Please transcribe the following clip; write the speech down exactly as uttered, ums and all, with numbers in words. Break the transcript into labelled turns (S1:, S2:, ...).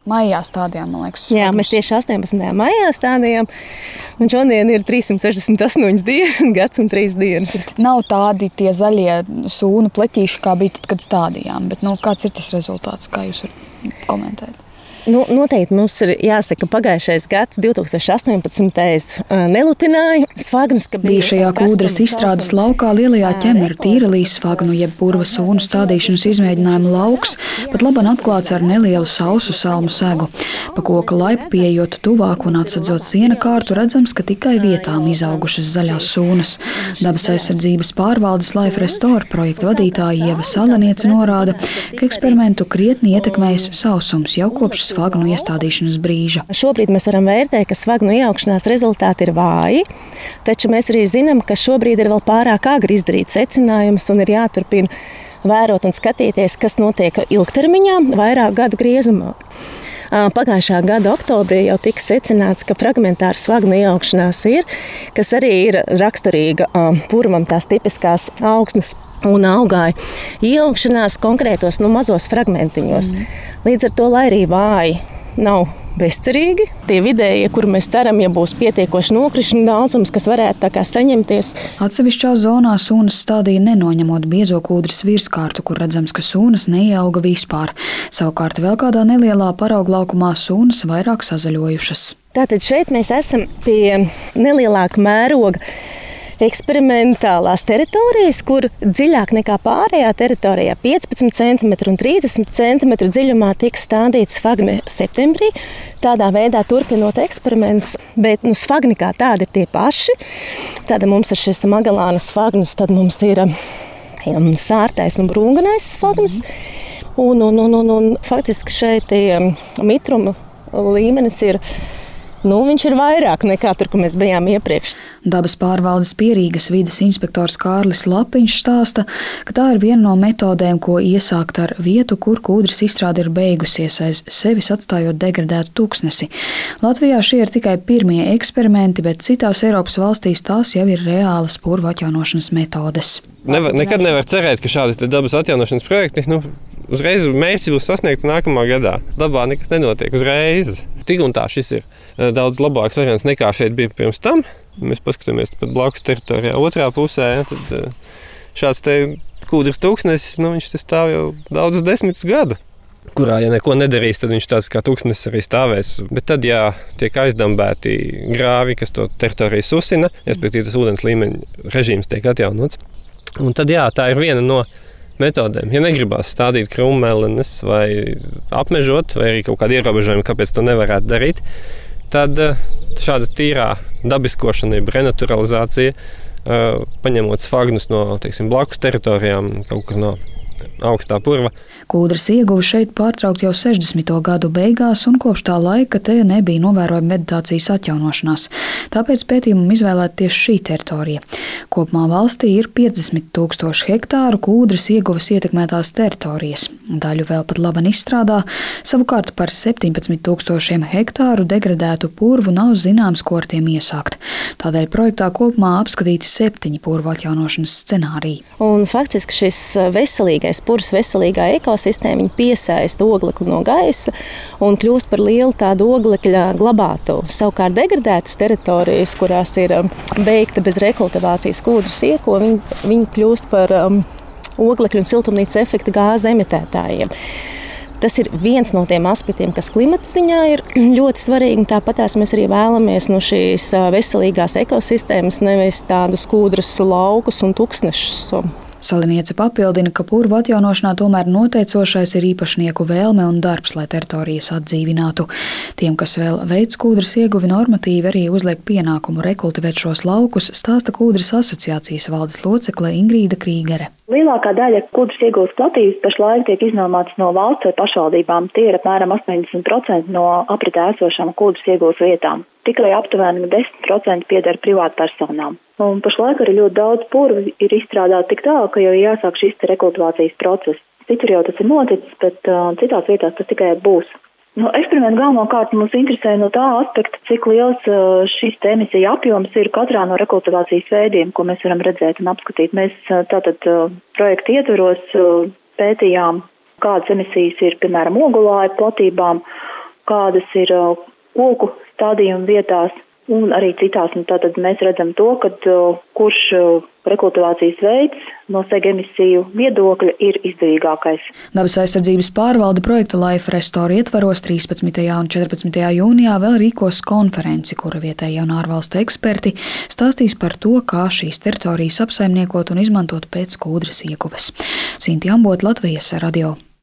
S1: Maijā stādījām, man liekas.
S2: Jā, mēs tieši astoņpadsmitajā maijā stādījām, un šodien ir trīssimt sešdesmit astoņas dienas, gads un trīs dienas.
S1: Nav tādi tie zaļie sūnu pleķīši, kā bija tad, kad stādījām, bet nu, kāds ir tas rezultāts, kā jūs varat komentēt?
S2: Nu, noteikti mums ir jāsaka, pagājušais gads, divs tūkstoši astoņpadsmitais nelutināja svagnus, ka
S1: bija šajā Kūdras izstrādes laukā lielajā ķemeru tīrelīs svagnu jeb purva sūnu stādīšanas izmēģinājuma lauks, pat laban atklāts ar nelielu sausu salmu segu. Pa koka laipu pieejot tuvāk un atsadzot siena kārtu, redzams, ka tikai vietām izaugušas zaļās sūnas. Dabas aizsardzības pārvaldes Life Restore projekta vadītāja Ieva Salaniece norāda, ka eksperimentu krietni ietekmējis sausums jau kopš svagnu iestādīšanas brīža.
S2: Šobrīd mēs varam vērtēt, ka svagnu ieaugšanās rezultāti ir vāji, taču mēs arī zinām, ka šobrīd ir vēl pārāk agri izdarīt secinājumus un ir jāturpina vērot un skatīties, kas notiek ilgtermiņā, vairāk gadu griezumā. Pagājušā gada oktobrī jau tika secināts, ka fragmentāra svagnu ieaugšanās ir, kas arī ir raksturīga purvam tās tipiskās augsnes un augāja ieaugšanās konkrētos nu, mazos fragmentiņos. Mm. Līdz ar to, lai arī vāji nav bezcerīgi, tie vidējie, kur mēs ceram, ja būs pietiekoši nokrišņu daudzums, kas varētu tā kā saņemties.
S1: Atsevišķā zonā sūnas stādīja nenoņemot biezo Kūdras virskārtu, kur redzams, ka sūnas neieauga vispār. Savukārt vēl kādā nelielā parauglaukumā sūnas vairāk sazaļojušas.
S2: Tātad šeit mēs esam pie nelielāka mēroga eksperimentālās teritorijas, kur dziļāk nekā pārējā teritorijā piecpadsmit centimetru un trīsdesmit centimetru dziļumā tika stādīts svagni septembrī. Tādā veidā turpinot eksperimentus, bet nu, svagni kā tādi ir tie paši. Tāda mums ir šis Magelānas svagnis, tad mums ir um, sārtais un brūnganais svagnis. Un, un, un, un, un faktiski šeit um, mitruma līmenis ir Nu, viņš ir vairāk nekā tur, kur mēs bijām iepriekš.
S1: Dabas pārvaldes Pierīgas vides inspektors Kārlis Lapiņš stāsta, ka tā ir viena no metodēm, ko iesākt ar vietu, kur Kūdras izstrāde ir beigusies aiz sevis atstājot degradētu tūkstnesi. Latvijā šie ir tikai pirmie eksperimenti, bet citās Eiropas valstīs tās jau ir reālas purvu atjaunošanas metodes.
S3: Nevar, nekad nevar cerēt, ka šādi dabas atjaunošanas projekti nu, uzreiz mērķis būs sasniegts nākamā gadā. Dabā nekas nenotiek uzreiz. Tik un tā šis ir daudz labāks variants nekā šeit bija pirms tam. Mēs paskatāmies pat blakus teritorijā otrā pusē. Ja, tad šāds te Kūdras tūkstnesis, nu, viņš stāv jau daudzus desmitus gadu, kurā, ja neko nedarīs, tad viņš tāds kā tūkstnesis arī stāvēs. Bet tad, ja tiek aizdambēti grāvi, kas to teritoriju susina, respektīvi tas ūdens līmeņa režīms tiek atjaunots. Un tad, jā, tā ir viena no metodēm. Ja negribās stādīt krūmelenes vai apmežot, vai arī kaut kādi ierobežojumi, kāpēc to nevarētu darīt, tad šāda tīrā dabiskošana, jeb renaturalizācija, paņemot svagnus no, teiksim, blakus teritorijām, kaut kur no augstā purva.
S1: Kūdras ieguva šeit pārtraukt jau sešdesmito gadu beigās, un kopš tā laika te nebija novērojama vegetācijas atjaunošanās. Tāpēc pētījumam izvēlēta tieši šī teritorija. Kopumā valstī ir piecdesmit tūkstoši hektāru Kūdras ieguvas ietekmētās teritorijas. Daļu vēl pat laban izstrādā, savukārt par septiņpadsmit tūkstošiem hektāru degradētu purvu nav zināms, ko ar tiem iesākt. Tādēļ projektā kopumā apskatīti septiņi purvu atjaunošanas scenāriji.
S2: Un faktiski šis veselīgais purvs, veselīgā ekosistēma, piesaista oglekli no gaisa un kļūst par lielu tādu oglekļa glabātuvu. Savukārt degradētas teritorijas, kurās ir beigta bez rekultivācijas Kūdras ieko, viņi, viņi kļūst par um, oglekļa un siltumnīcas efekta gāzu emitētājiem. Tas ir viens no tiem aspektiem, kas klimata ziņā ir ļoti svarīgi. Tāpatās mēs arī vēlamies no šīs veselīgās ekosistēmas nevis tādus Kūdras laukus un tūkstnešus.
S1: Salaniece papildina, ka purvu atjaunošanā tomēr noteicošais ir īpašnieku vēlme un darbs, lai teritorijas atdzīvinātu. Tiem, kas vēl veic Kūdras ieguvi, normatīvi arī uzliek pienākumu rekultivēt šos laukus, stāsta Kūdras asociācijas valdes locekle Ingrīda Krīgere.
S4: Lielākā daļa Kūdras ieguvas platības pašlaik tiek iznomātas no valsts vai pašvaldībām. Tie ir apmēram astoņdesmit procenti no apritē esošām Kūdras ieguvas vietām. Tikai aptuveni desmit procenti pieder privātpersonām. Un pašlaik arī ļoti daudz purvu ir izstrādāti tik tālu, ka jau jāsāk šis rekultivācijas process. Citur jau tas ir noticis, bet uh, citās vietās tas tikai būs. No eksperimenta galvenokārt mums interesē no tā aspekta, cik liels uh, šis emisija apjoms ir katrā no rekultivācijas veidiem, ko mēs varam redzēt un apskatīt. Mēs uh, tātad uh, projekta ietveros uh, pētījām, kādas emisijas ir, piemēram, ogulāju platībām, kādas ir koku stādījuma vietās un arī citās. Un tātad mēs redzam to, ka kurš rekultivācijas veids no sega emisiju viedokļa ir izdevīgākais.
S1: Dabas aizsardzības pārvalde projekta Life Restore ietvaros trīspadsmitajā un četrpadsmitajā jūnijā vēl rīkos konferenci, kura vietējie un ārvalstu eksperti stāstīs par to, kā šīs teritorijas apsaimniekot un izmantot pēc kūdras ieguves. Sinti Ambot, Latvijas radio.